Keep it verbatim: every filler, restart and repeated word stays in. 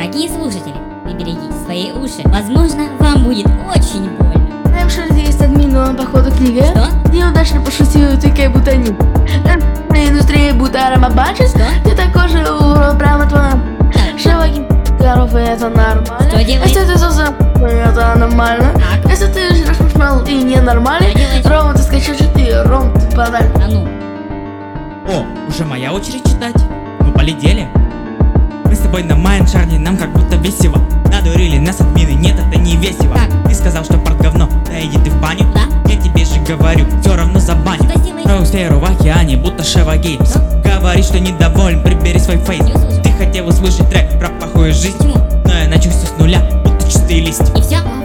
Дорогие слушатели, приберегите свои уши. Возможно, вам будет очень больно. Знаем, что есть админ, походу книга. Что? Неудачно пошутил, ты как будто не. Индустрия будто ромабачит. Что? Ты такой же урод, прямо твоя. Так. Шаваги, коровы, это нормально. Что делаешь? Если ты заза, это нормально. Так. Если ты жрешь маршмеллоу и ненормальный, Что делаешь? Рома, ты скачешь, ты, Ром, ты подай. А ну, О, уже моя очередь читать. Ну полетели. Мы с тобой на майншарне, нам как будто весело. Надурили нас админы, нет, это не весело. Так. Ты сказал, что порт говно, да иди ты в баню. Да. Я тебе же говорю, все равно забаню. что делаешь? Роустеру в океане, будто Шева Геймс. Говорит, что недоволен, прибери свой фейс. Не услышал. Ты хотел услышать трек про плохую жизнь, Почему? но я начал все с нуля, будто чистый лист. И все?